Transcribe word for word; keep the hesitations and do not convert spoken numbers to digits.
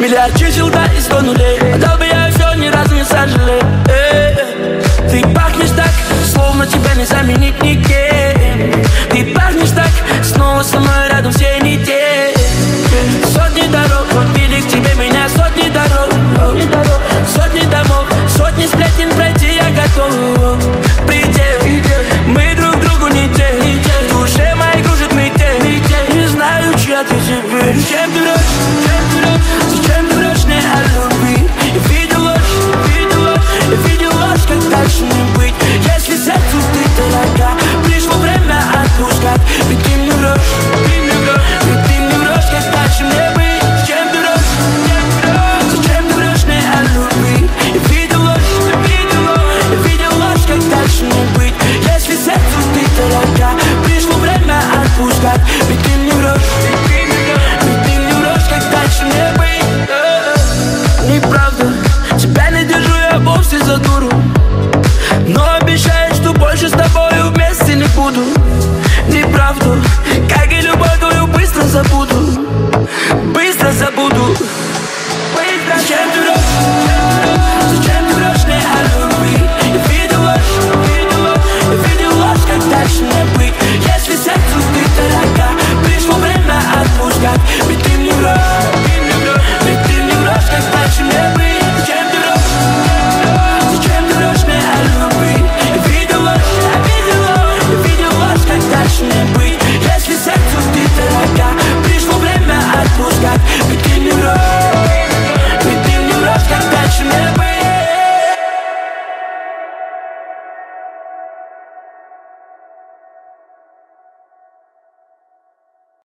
Миллиард чисел, да, и сто нулей. Отдал бы я все, ни разу не сожалею. Ты пахнешь так, словно тебя не заменить никем. Ты пахнешь так, снова со мной рядом все не те. Сотни дорог, вели к тебе меня сотни дорог. Сотни домов, сотни сплетен пройти я готов. Предел, мы друг другу не те. В душе моей кружит метель. Не знаю, чья ты теперь. Зачем ты врешь? Зачем ты врешь мне о любви? Я видел ложь, видел ложь, я видел ложь, как дальше не быть. Если сердцу ты дорога, пришло время отпускать. Ведь ты мне врешь, ты мне врешь, ведь ты мне врешь, как дальше мне быть. Зачем ты врешь? Зачем ты врешь мне о любви? Я видел ложь, видел ложь, я видел ложь, как дальше не быть. Если сердцу ты дорога, пришло время отпускать. Ведь ты мне врешь, ведь ты мне врешь, как дальше мне быть. Неправда, тебя не держу я вовсе за дуру, но обещаю, что больше с тобою вместе не буду.